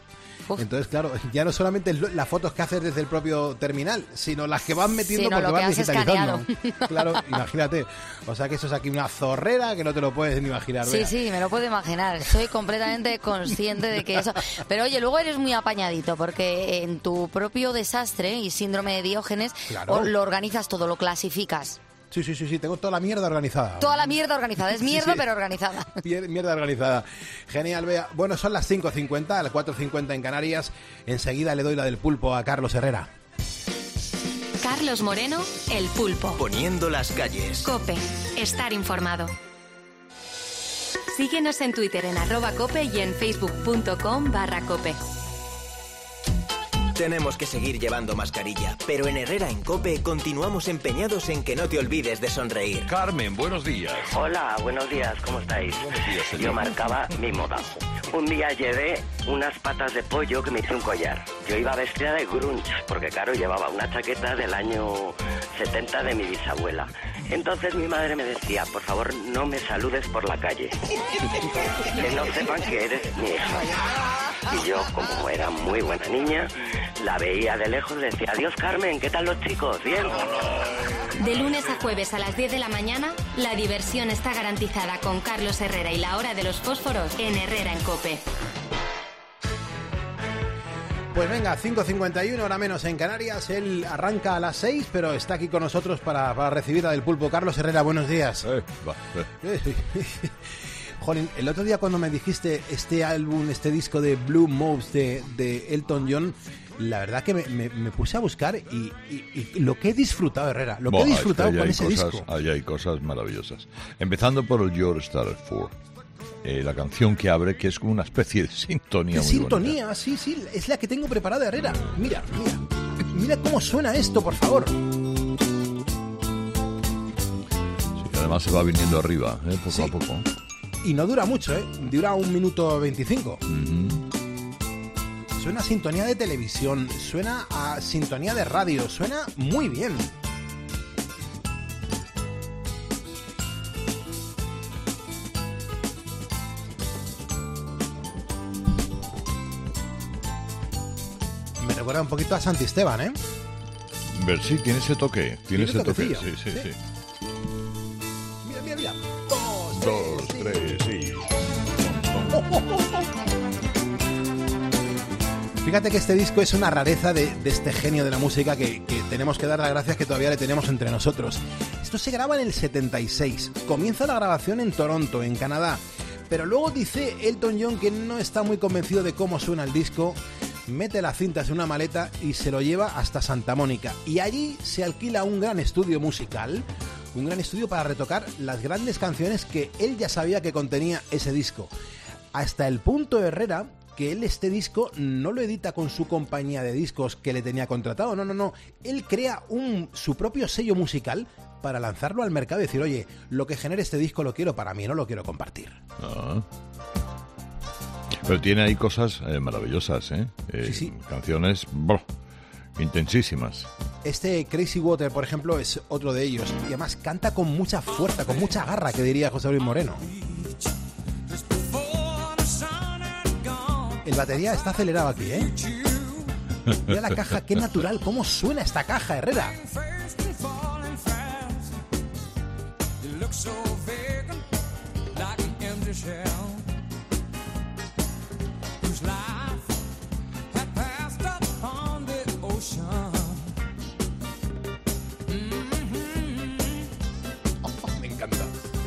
Uf. Entonces, claro, ya no solamente las fotos que haces desde el propio terminal, sino las que van metiendo sí, no, porque lo van que has digitalizando. escaneado. Claro, imagínate. O sea que eso es aquí una zorrera que no te lo puedes ni imaginar. Sí, vea. sí, me lo puedo imaginar. Soy completamente consciente de que eso... Pero oye, luego eres muy apañadito porque en tu propio desastre y síndrome de Diógenes Claro. lo organizas todo, lo clasificas. Sí, sí, sí, sí, tengo toda la mierda organizada. Toda la mierda organizada. Es mierda, Sí, sí. pero organizada. Mier- Mierda organizada. Genial, Bea. Bueno, son las cinco cincuenta, a las cuatro cincuenta en Canarias. Enseguida le doy la del pulpo a Carlos Herrera. Carlos Moreno, El Pulpo. Poniendo las calles. Cope, estar informado. Síguenos en Twitter en arroba cope y en facebook.com barra cope. Tenemos que seguir llevando mascarilla, pero en Herrera en COPE continuamos empeñados en que no te olvides de sonreír. Carmen, buenos días. Hola, buenos días, ¿cómo estáis? Buenos días, señor. Yo marcaba mi moda. Un día llevé unas patas de pollo que me hice un collar. Yo iba vestida de grunge, porque claro, llevaba una chaqueta del año setenta de mi bisabuela. Entonces mi madre me decía, por favor, no me saludes por la calle. Que no sepan que eres mi hija. Y yo, como era muy buena niña, la veía de lejos y decía, adiós Carmen, ¿qué tal los chicos? ¿Bien? De lunes a jueves a las diez de la mañana, la diversión está garantizada con Carlos Herrera y la hora de los fósforos en Herrera en Cope. Pues venga, cinco cincuenta y uno, hora menos en Canarias. Él arranca a las seis, pero está aquí con nosotros para, para recibir la del pulpo. Carlos Herrera, buenos días. Eh, va, eh. Jolín, el otro día cuando me dijiste este álbum, este disco de Blue Moves de, de Elton John, la verdad que me, me, me puse a buscar y, y, y lo que he disfrutado, Herrera, lo Buah, que he disfrutado es que con ahí ese hay cosas, disco. Ahí hay cosas maravillosas. Empezando por el Your Star Four. Eh, la canción que abre, que es como una especie de sintonía. ¿Qué muy sintonía? bonita. Sí, sí, es la que tengo preparada, Herrera. Mira, mira, mira cómo suena esto, por favor. Sí, además se va viniendo arriba, eh, poco Sí. a poco. Y no dura mucho, ¿eh? Dura un minuto veinticinco. Uh-huh. Suena a sintonía de televisión, suena a sintonía de radio, suena muy bien. Me recuerda un poquito a Santi Esteban, ¿eh? Ver, sí, tiene ese toque. Tiene, Tiene ese toque. toquecillo, Sí, sí, sí. sí. Mira, mira, mira. Dos, tres, sí. Fíjate que este disco es una rareza de, de este genio de la música que, que tenemos que dar las gracias que todavía le tenemos entre nosotros. Esto se graba en el setenta y seis. Comienza la grabación en Toronto, en Canadá. Pero luego dice Elton John que no está muy convencido de cómo suena el disco. Mete las cintas en una maleta y se lo lleva hasta Santa Mónica. Y allí se alquila un gran estudio musical, un gran estudio para retocar las grandes canciones que él ya sabía que contenía ese disco. Hasta el punto, Herrera, que él este disco no lo edita con su compañía de discos que le tenía contratado. No, no, no. Él crea un, su propio sello musical para lanzarlo al mercado y decir, oye, lo que genere este disco lo quiero para mí, no lo quiero compartir. Ah. Pero tiene ahí cosas eh, maravillosas, ¿eh? Eh, Sí, sí. Canciones bro, intensísimas. Este Crazy Water, por ejemplo, es otro de ellos. Y además canta con mucha fuerza, con mucha garra, que diría José Luis Moreno. El batería está acelerado aquí, ¿eh? Mira la caja, qué natural, cómo suena esta caja, Herrera. Me encanta.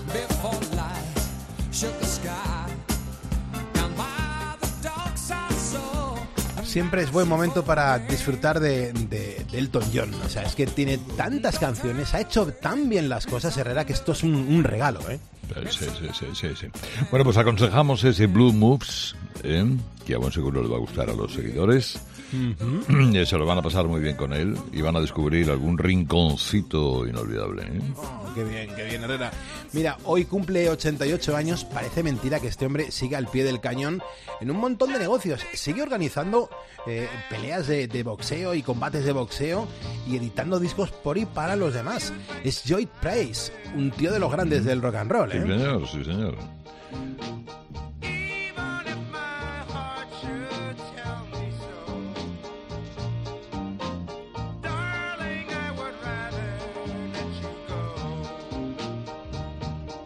Siempre es buen momento para disfrutar de, de, de Elton John. O sea, es que tiene tantas canciones, ha hecho tan bien las cosas, Herrera, que esto es un, un regalo, ¿eh? Sí, sí, sí, sí, sí. Bueno, pues aconsejamos ese Blue Moves, ¿eh? Que a buen seguro le va a gustar a los seguidores. Uh-huh. Se lo van a pasar muy bien con él y van a descubrir algún rinconcito inolvidable, ¿eh? Oh, qué bien, qué bien, Herrera. Mira, hoy cumple ochenta y ocho años. Parece mentira que este hombre siga al pie del cañón en un montón de negocios. Sigue organizando eh, peleas de, de boxeo y combates de boxeo y editando discos por y para los demás. Es Joy Price, un tío de los grandes del rock and roll, ¿eh? Sí, señor, sí, señor.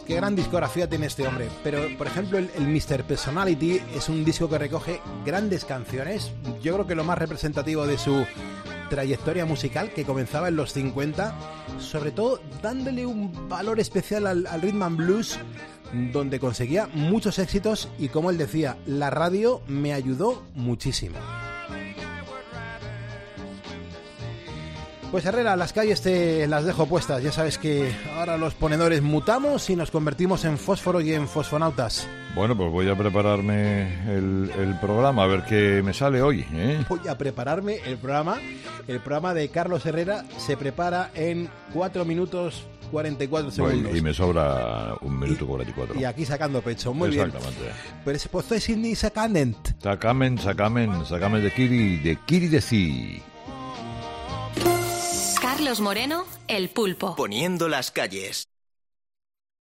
qué gran discografía tiene este hombre. Pero, por ejemplo, el, el mister Personality es un disco que recoge grandes canciones. Yo creo que lo más representativo de su trayectoria musical, que comenzaba en los cincuenta, sobre todo dándole un valor especial al, al rhythm and blues, donde conseguía muchos éxitos y, como él decía, la radio me ayudó muchísimo. Pues Herrera, las calles te las dejo puestas. Ya sabes que ahora los ponedores mutamos y nos convertimos en fósforo y en fosfonautas. Bueno, pues voy a prepararme el, el programa, a ver qué me sale hoy, ¿eh? Voy a prepararme el programa. El programa de Carlos Herrera se prepara en cuatro minutos cuarenta y cuatro segundos. Bueno, y me sobra un minuto cuarenta y cuatro. Y aquí sacando pecho, muy Exactamente. bien. Pero ese puesto es Sidney Sacament. Sacamen, sacamen, sacamen de Kiri, de Kiri de sí. Carlos Moreno, El Pulpo. Poniendo las calles.